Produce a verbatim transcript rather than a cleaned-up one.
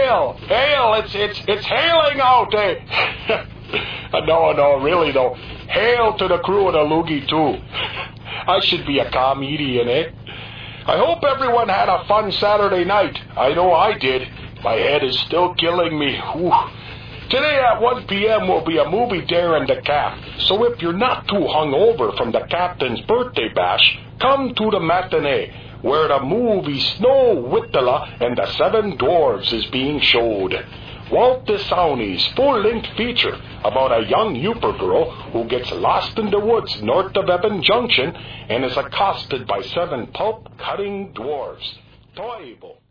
hail, hail, it's, it's, it's hailing out, eh? no, no, really, though. Hail to the crew of the Loogie, too. I should be a comedian, eh? I hope everyone had a fun Saturday night. I know I did. My head is still killing me. Whew. Today at one p.m. will be a movie daring the Cap. So if you're not too hungover from the Captain's birthday bash, come to the matinee, where the movie Snow Whittala and the Seven Dwarves is being showed. Walt Disowni's full-length feature about a young Yooper girl who gets lost in the woods north of Evan Junction and is accosted by seven pulp-cutting dwarves. Toivo.